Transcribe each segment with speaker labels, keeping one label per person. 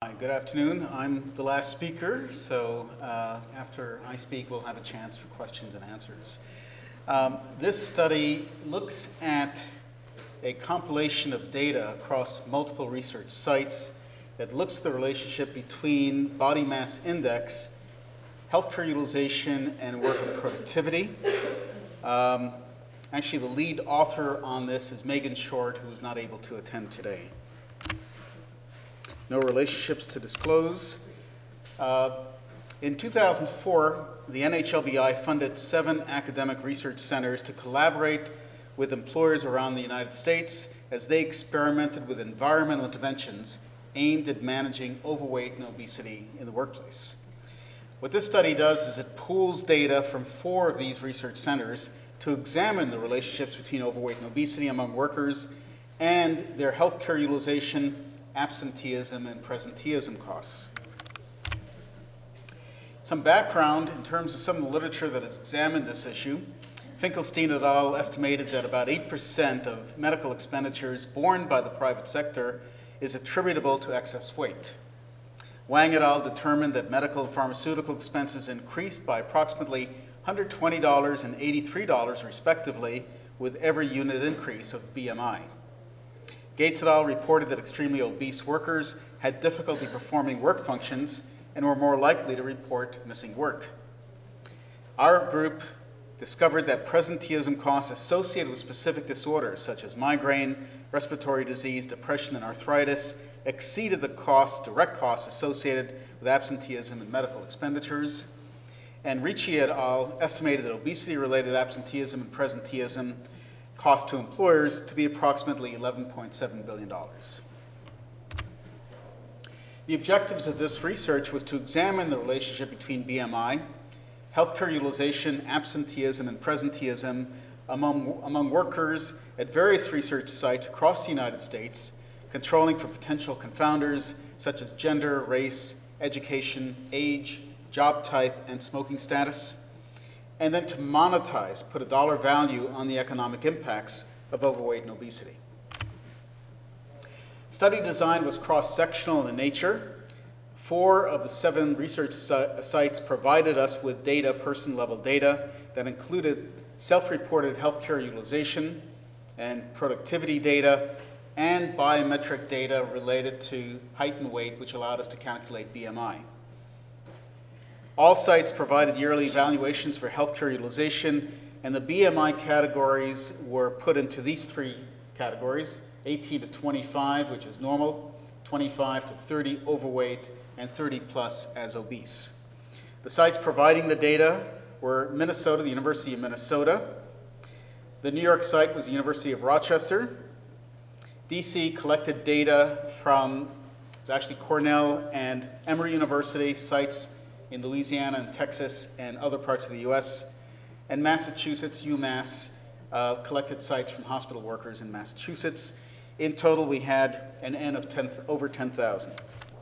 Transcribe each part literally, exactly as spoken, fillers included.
Speaker 1: Hi, good afternoon. I'm the last speaker, so uh, after I speak, we'll have a chance for questions and answers. Um, this study looks at a compilation of data across multiple research sites that looks at the relationship between body mass index, healthcare utilization, and worker productivity. Um, actually, the lead author on this is Megan Short, who is not able to attend today. No relationships to disclose. Uh, in two thousand four, the N H L B I funded seven academic research centers to collaborate with employers around the United States as they experimented with environmental interventions aimed at managing overweight and obesity in the workplace. What this study does is it pools data from four of these research centers to examine the relationships between overweight and obesity among workers and their healthcare utilization, absenteeism, and presenteeism costs. Some background in terms of some of the literature that has examined this issue. Finkelstein et al. Estimated that about eight percent of medical expenditures borne by the private sector is attributable to excess weight. Wang et al. Determined that medical and pharmaceutical expenses increased by approximately one hundred twenty dollars and eighty-three dollars respectively with every unit increase of B M I. Gates et al. Reported that extremely obese workers had difficulty performing work functions and were more likely to report missing work. Our group discovered that presenteeism costs associated with specific disorders such as migraine, respiratory disease, depression, and arthritis exceeded the costs, direct costs associated with absenteeism and medical expenditures. And Ricci et al. Estimated that obesity-related absenteeism and presenteeism cost to employers to be approximately eleven point seven billion dollars. The objectives of this research was to examine the relationship between B M I, healthcare utilization, absenteeism, and presenteeism among, among workers at various research sites across the United States, controlling for potential confounders such as gender, race, education, age, job type, and smoking status, and then to monetize, put a dollar value on the economic impacts of overweight and obesity. Study design was cross-sectional in nature. Four of the seven research sites provided us with data, person-level data, that included self-reported healthcare utilization and productivity data and biometric data related to height and weight, which allowed us to calculate B M I. All sites provided yearly evaluations for healthcare utilization, and the B M I categories were put into these three categories: eighteen to twenty-five, which is normal, twenty-five to thirty overweight, and thirty plus as obese. The sites providing the data were Minnesota, the University of Minnesota. The New York site was the University of Rochester. D C collected data from, it's actually Cornell and Emory University sites in Louisiana and Texas and other parts of the U S, and Massachusetts, UMass, uh, collected sites from hospital workers in Massachusetts. In total, we had an N of ten, over ten thousand.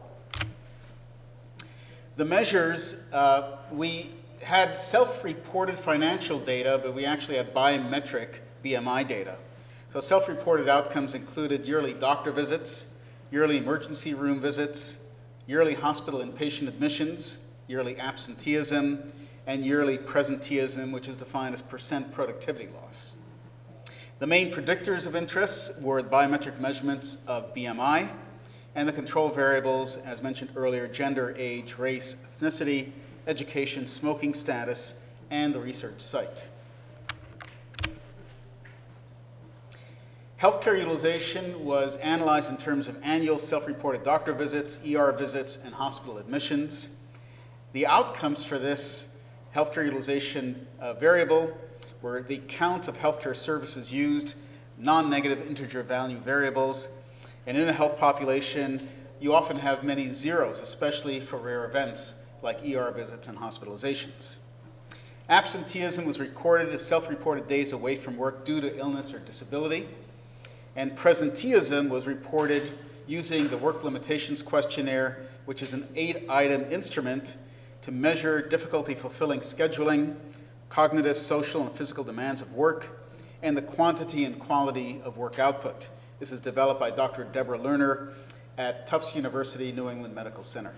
Speaker 1: The measures, uh, we had self-reported financial data, but we actually had biometric B M I data. So self-reported outcomes included yearly doctor visits, yearly emergency room visits, yearly hospital inpatient admissions, yearly absenteeism, and yearly presenteeism, which is defined as percent productivity loss. The main predictors of interest were the biometric measurements of B M I and the control variables, as mentioned earlier, gender, age, race, ethnicity, education, smoking status, and the research site. Healthcare utilization was analyzed in terms of annual self-reported doctor visits, E R visits, and hospital admissions. The outcomes for this healthcare utilization uh, variable were the count of healthcare services used, non-negative integer value variables, and in a health population, you often have many zeros, especially for rare events like E R visits and hospitalizations. Absenteeism was recorded as self-reported days away from work due to illness or disability, and presenteeism was reported using the Work Limitations Questionnaire, which is an eight-item instrument to measure difficulty fulfilling scheduling, cognitive, social, and physical demands of work, and the quantity and quality of work output. This is developed by Doctor Deborah Lerner at Tufts University New England Medical Center.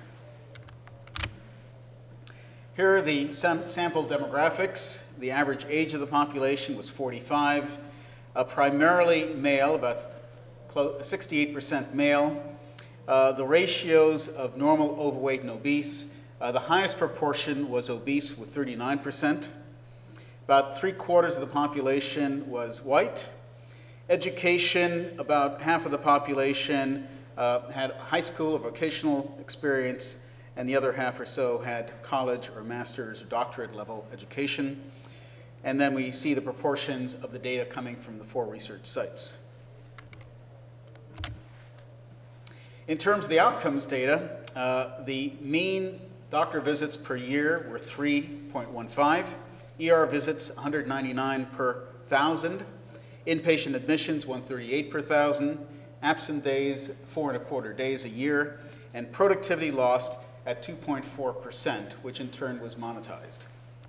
Speaker 1: Here are the sam sample demographics. The average age of the population was forty-five, uh, primarily male, about sixty-eight percent male. Uh, the ratios of normal, overweight, and obese, uh, the highest proportion was obese with thirty-nine percent. About three quarters of the population was white. Education, about half of the population uh, had high school or vocational experience, and the other half or so had college or master's or doctorate level education. And then we see the proportions of the data coming from the four research sites. In terms of the outcomes data, uh, the mean doctor visits per year were three point one five, E R visits one hundred ninety-nine per thousand, inpatient admissions one hundred thirty-eight per thousand, absent days four and a quarter days a year, and productivity lost at two point four percent, which in turn was monetized.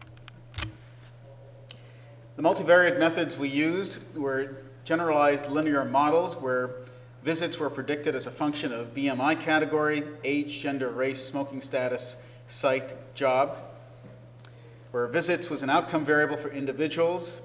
Speaker 1: The multivariate methods we used were generalized linear models where visits were predicted as a function of B M I category, age, gender, race, smoking status, site, job, where visits was an outcome variable for individuals.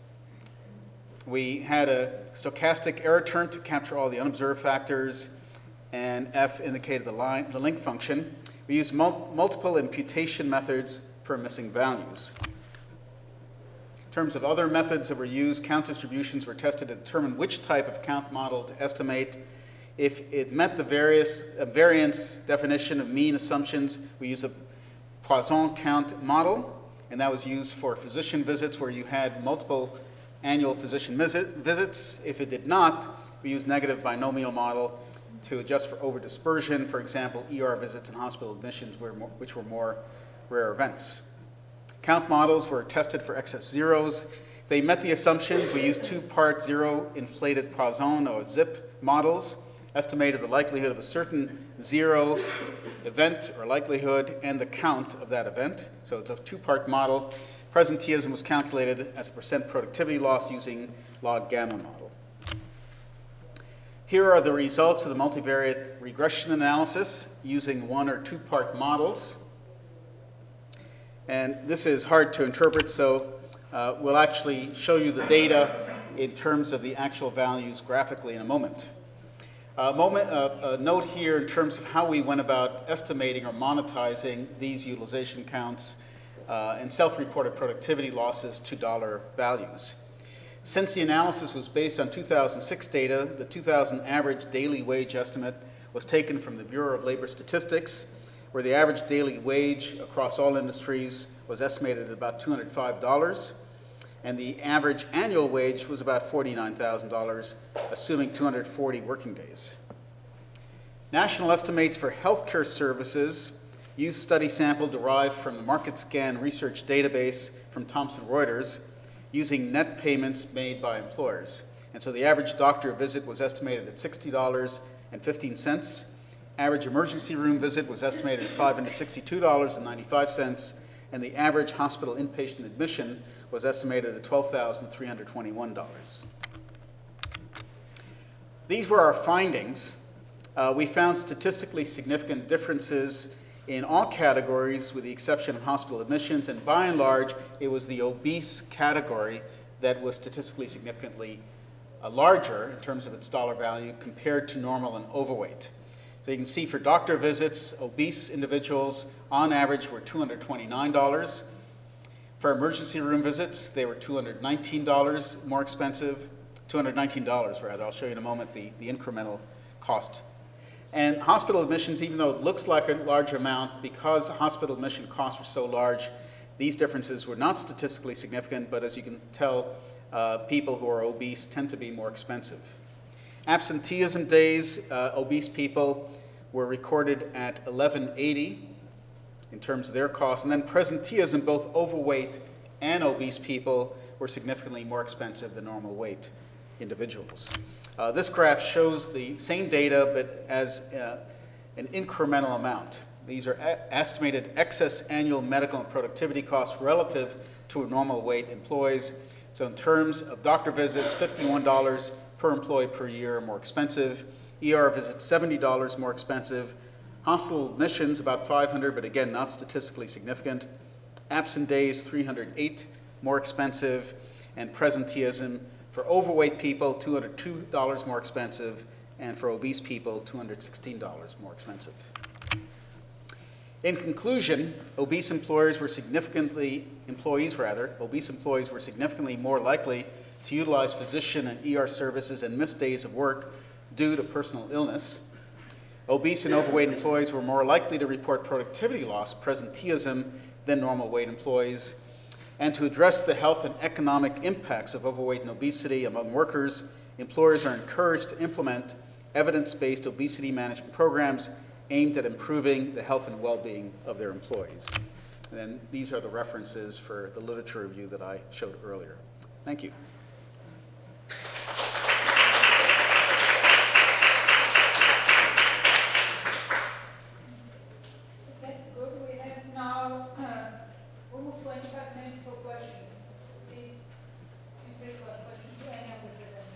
Speaker 1: We had a stochastic error term to capture all the unobserved factors, and F indicated the, line, the link function. We used mul multiple imputation methods for missing values. In terms of other methods that were used, count distributions were tested to determine which type of count model to estimate. If it met the various, uh, variance definition of mean assumptions, we used a Poisson count model, and that was used for physician visits where you had multiple annual physician visit, visits. If it did not, we used negative binomial model to adjust for over-dispersion, for example, E R visits and hospital admissions, were more, which were more rare events. Count models were tested for excess zeros. If they met the assumptions, we used two-part zero-inflated Poisson or ZIP models, estimated the likelihood of a certain zero event or likelihood and the count of that event. So it's a two-part model. Presenteeism was calculated as a percent productivity loss using log gamma model. Here are the results of the multivariate regression analysis using one or two-part models. And this is hard to interpret, so uh, we'll actually show you the data in terms of the actual values graphically in a moment. A, moment, uh, a note here in terms of how we went about estimating or monetizing these utilization counts uh, and self-reported productivity losses to dollar values. Since the analysis was based on two thousand six data, the two thousand average daily wage estimate was taken from the Bureau of Labor Statistics, where the average daily wage across all industries was estimated at about two hundred five dollars, and the average annual wage was about forty-nine thousand dollars, assuming two hundred forty working days. National estimates for healthcare services use study sample derived from the MarketScan research database from Thomson Reuters, using net payments made by employers. And so the average doctor visit was estimated at sixty dollars and fifteen cents. Average emergency room visit was estimated at five hundred sixty-two dollars and ninety-five cents, and the average hospital inpatient admission was estimated at twelve thousand three hundred twenty-one dollars. These were our findings. Uh, we found statistically significant differences in all categories with the exception of hospital admissions, and by and large, it was the obese category that was statistically significantly uh, larger in terms of its dollar value compared to normal and overweight. So you can see for doctor visits, obese individuals on average were two hundred twenty-nine dollars. For emergency room visits, they were two hundred nineteen dollars more expensive, two hundred nineteen dollars rather. I'll show you in a moment the, the incremental cost. And hospital admissions, even though it looks like a large amount, because hospital admission costs were so large, these differences were not statistically significant, but as you can tell, uh, people who are obese tend to be more expensive. Absenteeism days, uh, obese people were recorded at eleven eighty in terms of their costs, and then presenteeism, both overweight and obese people were significantly more expensive than normal weight individuals. Uh, this graph shows the same data, but as uh, an incremental amount. These are estimated excess annual medical and productivity costs relative to normal weight employees. So in terms of doctor visits, fifty-one dollars per employee per year more expensive. E R visits seventy dollars more expensive. Hospital admissions about five hundred, but again, not statistically significant. Absent days, three hundred eight more expensive. And presenteeism for overweight people, two hundred two dollars more expensive. And for obese people, two hundred sixteen dollars more expensive. In conclusion, obese employers were significantly, employees rather, obese employees were significantly more likely to utilize physician and E R services and miss days of work due to personal illness. Obese and overweight employees were more likely to report productivity loss, presenteeism, than normal weight employees. And to address the health and economic impacts of overweight and obesity among workers, employers are encouraged to implement evidence-based obesity management programs aimed at improving the health and well-being of their employees. And then these are the references for the literature review that I showed earlier. Thank you.
Speaker 2: That's good. We have now uh, almost twenty-five minutes for questions. Please, feel free to ask questions to any of the presenters.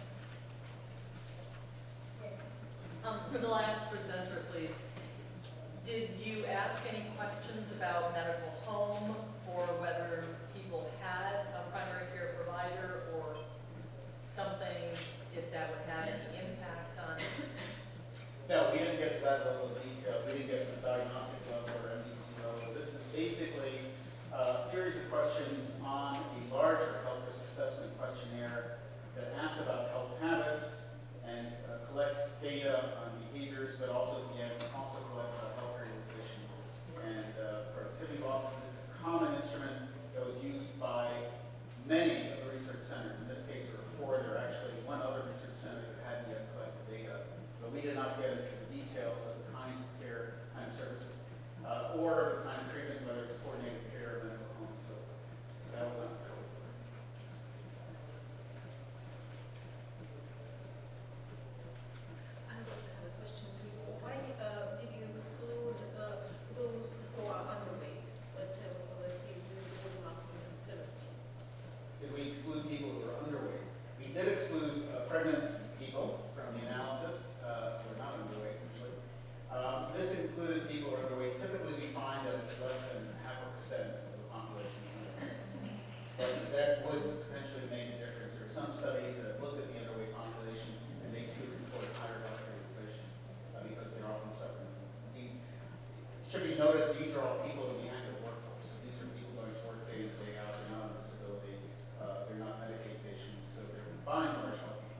Speaker 2: Yes.
Speaker 3: Um, for the last presenter, please. Did you ask any questions about medical home or whether people had a primary care provider or something, if that would have any impact on?
Speaker 1: No, we didn't get to that level of detail. We didn't get to the diagnostic level or M D C level. This is basically a series of questions on a larger health risk assessment questionnaire that asks about health habits and uh, collects data on behaviors, but also, again, also collects about health realization and uh, productivity losses. It's a common instrument that was used by many of the research centers. In this case, there were four. There are actually one other research center that hadn't yet collected data. But we did not get into the details of the kinds of care, kind of services, uh, or the kind of treatment, whether it's coordinated care or medical home. So, so that was not covered.
Speaker 4: I also have a question for you. Why uh, did you exclude uh, those who are underweight? Let's say, let's say with the maximum seventy.
Speaker 1: Did we exclude people who are underweight? We did exclude uh, pregnant people from the analysis. Uh, who are not underweight usually. Um, this included people who are underweight. Typically, we find that it's less than half a percent of the population is underweight. But that would potentially make a difference. There are some studies that look at the underweight population and they too report higher health utilization uh, because they're often suffering from disease. It should be noted these are all people in the active workforce. So these are people going to work day in, day out. They're not on disability. Uh, they're not Medicaid patients. So they're by and large healthy people.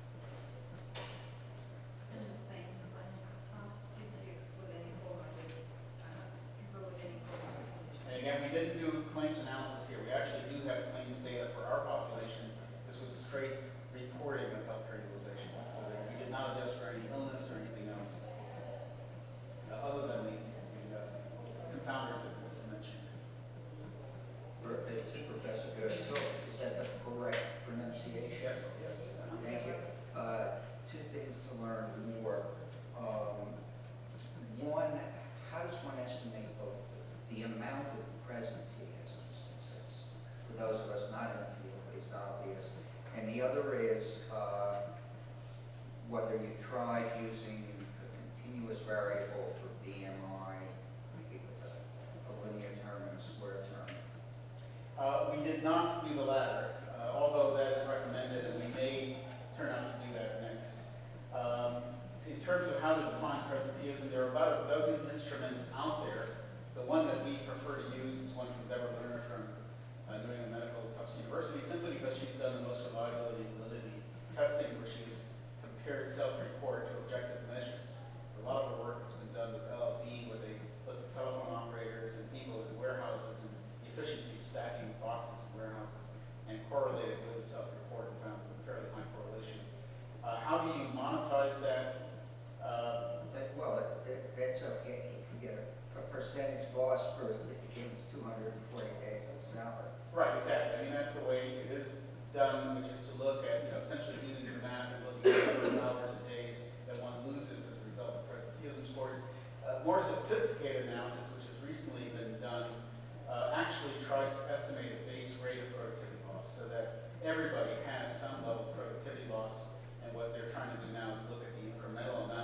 Speaker 1: And again, we didn't do claims analysis here. We actually do have claims data for our population. This was straight reporting of healthcare utilization. So that we did not adjust for any illness or anything else uh, other than the, the uh, confounders that was mentioned.
Speaker 5: To Professor Gershel, is that the correct pronunciation?
Speaker 1: Yes, yes. Uh-huh.
Speaker 5: Thank you. Uh, two things to learn more. Um, one, how does one estimate the, the amount of presenteeism, since it's, for those of us not in the field, it's obvious. And the other is uh, whether you tried using a continuous variable for B M I, maybe with a, a linear term and a square term.
Speaker 1: Uh, we did not do the latter, uh, although that is recommended, and we may turn out to do that next. Um, in terms of how to define presenteeism, there are about a dozen instruments out there. The one that we prefer to use is one from Deborah Lerner from uh, New England Medical Tufts University, simply because she's done the most reliability and validity testing, where she's compared self-report to objective measures. A lot of her work has been done with L L B, where they looked at telephone operators and people in warehouses and the efficiency of stacking boxes in warehouses and correlated with the self-report and found a fairly high correlation. Uh, how do you monetize that? Uh,
Speaker 5: That, well, it, it, that's okay. You can get a, a percentage loss for if it gains two hundred forty days of salary.
Speaker 1: right, exactly. I mean, that's the way it is done, which is to look at, you know, essentially using your math and looking at the number of hours and days that one loses as a result of presenteeism scores. Uh, more sophisticated analysis, which has recently been done, uh, actually tries to estimate a base rate of productivity loss so that everybody has some level of productivity loss. And what they're trying to do now is look at the incremental amount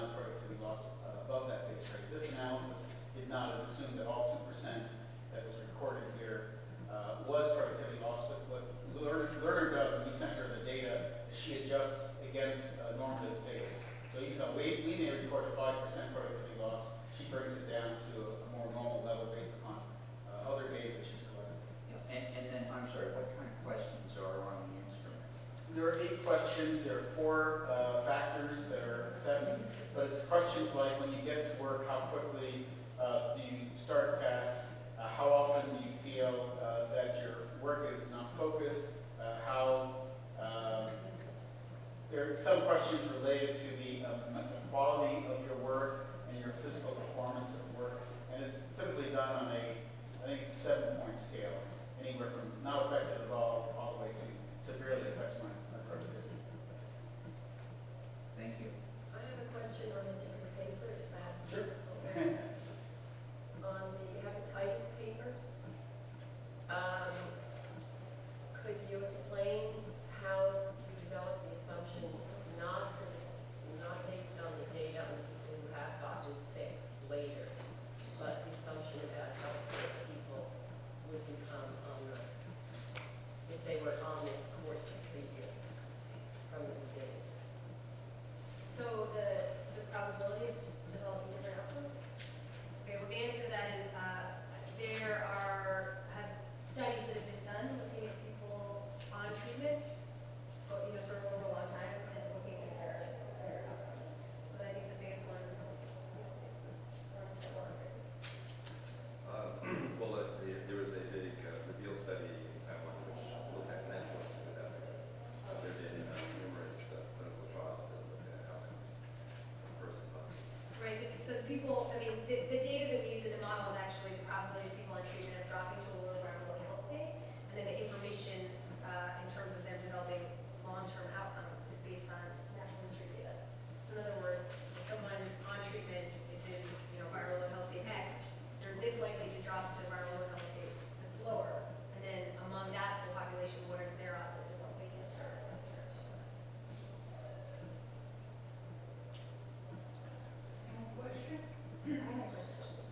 Speaker 1: questions. There are four uh, factors that are assessed, but it's questions like when you get to work, how quickly uh, do you start tasks? Uh, how often do you feel uh, that your work is not focused? Uh, how um, there are some questions related to the, um, the quality of your work and your physical performance of work, and it's typically done on a, I think it's a seven-point scale, anywhere from not effective at all, all the way to severely affects my, my productivity.
Speaker 5: Thank you.
Speaker 6: I have a question on a different paper, is that?
Speaker 1: Sure.
Speaker 6: Okay. On the hepatitis paper, um, could you explain how you developed the assumption, not, that it's not based on the data on people who have gotten sick later, but the assumption about how sick people would become on the, if they were on this course of treatment from the beginning?
Speaker 7: So the, the probability of developing different outcomes? Okay, well the answer to that is uh, there are have studies that have been done looking at people on treatment, but, you know, sort of over a long time and looking at their, their outcomes. So I think that they have sort of one to one.
Speaker 8: Uh, well, uh, the, there was a big uh, reveal study in Taiwan which looked at natural history epidemic. Uh, there have been uh, numerous uh, clinical trials that looked at outcomes of the person population.
Speaker 7: Right, so, so the people, I mean, the, the data that we use in the model is actually the probability of people on treatment of dropping to a low viral load health state, and then the information uh, in terms of them developing long-term outcomes is based on natural history data. So in other words, if someone on treatment is in, you know, viral load health state X, they're this likely to drop to viral load health state that's lower, and then among that whole population, what are their odds of developing cancer?
Speaker 2: Any more questions?
Speaker 6: I have a question.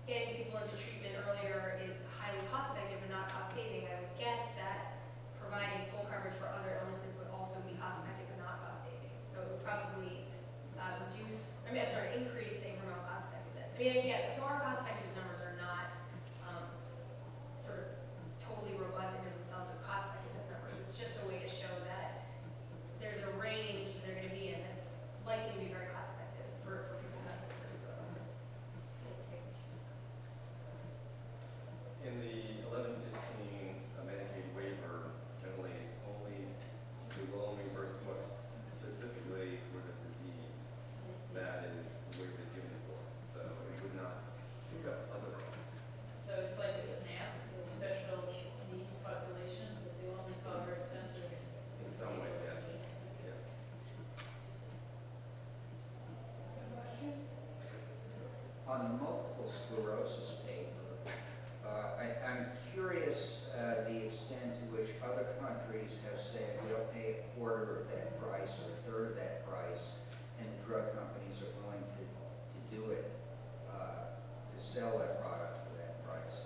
Speaker 7: getting people into treatment earlier is highly cost effective and not cost saving, I would guess that providing full coverage for other illnesses would also be cost effective and not cost saving. So it would probably uh, reduce, I mean, I'm sorry, increase the incremental cost effectiveness. I mean, yeah, so our cost effective numbers are not um, sort of totally robust in themselves as cost effectiveness numbers. It's just a way to show that there's a range that they're going to be in that's likely to be very cost effective for, for people who have this particular illness.
Speaker 8: In the eleven fifteen uh, Medicaid waiver, generally it's only, it will only reimburse what specifically for the disease that is the waiver is given for. So it would not pick up other costs.
Speaker 2: So it's like a SNAP, a special needs population, that they only cover expenses.
Speaker 8: In some ways, yes. Yes.
Speaker 2: Question?
Speaker 5: On the multiple sclerosis paper, uh, I, I'm curious uh, the extent to which other countries have said we'll pay a quarter of that price or a third of that price, and the drug companies are willing to, to do it, uh, to sell that product for that price.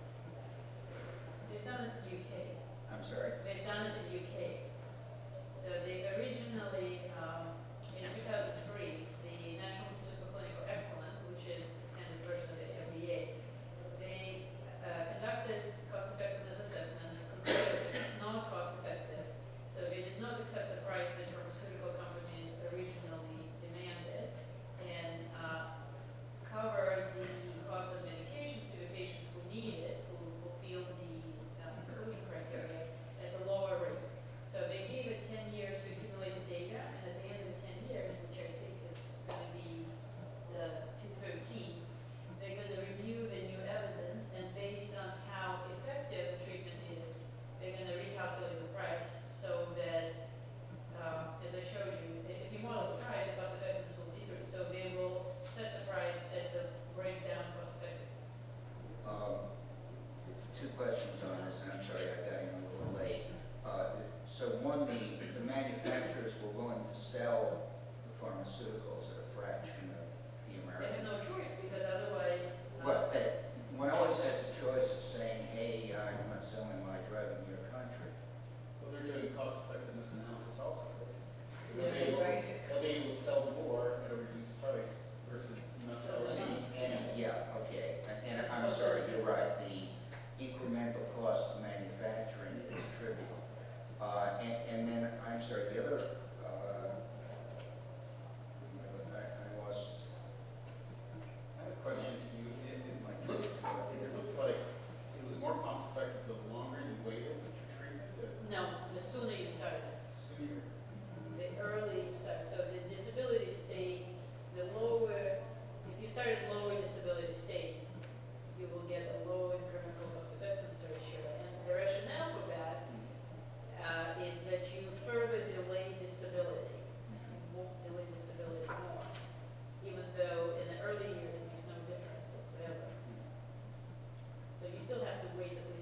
Speaker 2: They've done it in the U K.
Speaker 5: I'm sorry?
Speaker 2: They've done it in the U K. So they originally, um, in two thousand three, the National Institute for Clinical Excellence, which is the standard version of the F D A, they uh, conducted cost effectiveness assessment and concluded that it's not cost effective. So they did not accept the price that pharmaceutical companies originally demanded and uh, cover the cost of medications to the patients who need it, who fulfill the uh, inclusion criteria at a lower rate. So they gave it ten years to accumulate the data, and at the end of the ten years, which I think is going to be the two thirteen, they're going to review the new evidence, and based on how effective the treatment is, they're going to recalculate the price so that, uh, as I showed you, if you model the price, the cost effectiveness will decrease. So they will set the price at the breakdown cost effective.
Speaker 5: Um, two questions on this, and I'm sorry I got in a little late. Uh, so one, the, the manufacturers were willing to sell the pharmaceuticals at a fraction of the
Speaker 2: They have
Speaker 5: American.
Speaker 2: no choice because otherwise, uh,
Speaker 5: Well, that, one always has a choice of saying, hey, I'm not selling my drug in your country.
Speaker 1: Well, they're doing cost effectiveness analysis also.
Speaker 2: Yeah,
Speaker 1: They'll be able,
Speaker 2: right.
Speaker 1: they'll be able to sell more at a reduced price versus not
Speaker 2: So
Speaker 1: selling
Speaker 2: they're
Speaker 1: any.
Speaker 5: And, yeah, okay, and I'm sorry, you're right, the incremental cost of manufacturing is trivial. Uh, and, and then, I'm sorry, the other, uh, I, I lost
Speaker 1: I have a question to you. It, it,
Speaker 5: my train of thought
Speaker 1: it
Speaker 5: here.
Speaker 1: looked like it was more cost effective the longer you waited with your treatment, the
Speaker 2: no, the sooner you start it.
Speaker 1: sooner.
Speaker 2: The early you start. So the disability stage, the lower, if you start at lower disability state, you will get a low incremental cost effectiveness ratio. And the rationale for that uh, is that you further delay disability. You won't delay disability more, even though in the early years it makes no difference whatsoever. So you still have to wait at